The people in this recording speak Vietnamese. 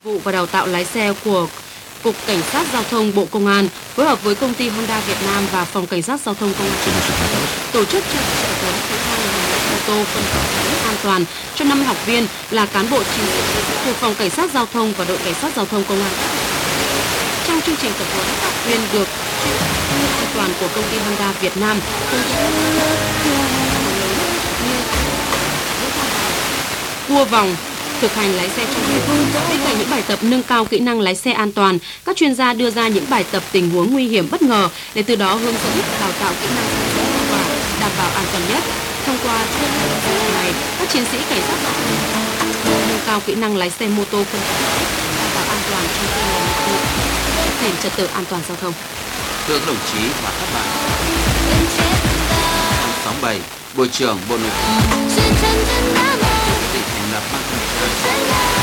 vụ và đào tạo lái xe của Cục Cảnh sát Giao thông Bộ Công an phối hợp với công ty Honda Việt Nam và Phòng Cảnh sát Giao thông Công an tỉnh tổ chức trao tập huấn kỹ năng lái ô tô phân cấp an toàn cho 50 học viên là cán bộ chiến sĩ thuộc Phòng Cảnh sát Giao thông và đội Cảnh sát Giao thông Công an. Trong chương trình tập huấn, học viên được chuyên an toàn của công ty Honda Việt Nam cua vòng, thực hành lái xe trong đêm. Bên cạnh những bài tập nâng cao kỹ năng lái xe an toàn, các chuyên gia đưa ra những bài tập tình huống nguy hiểm bất ngờ để từ đó hướng dẫn đào tạo kỹ năng lái xe hiệu quả, đảm bảo an toàn nhất. Thông qua chuyên đề này, các chiến sĩ cảnh sát giao thông nâng cao kỹ năng lái xe mô tô phân khối, đảm bảo an toàn trong khi làm nhiệm vụ, giữ gìn trật tự an toàn giao thông. Thưa các đồng chí và các bạn, năm 67, Bộ trưởng Bộ Nội vụ quyết định thành lập ban thanh tra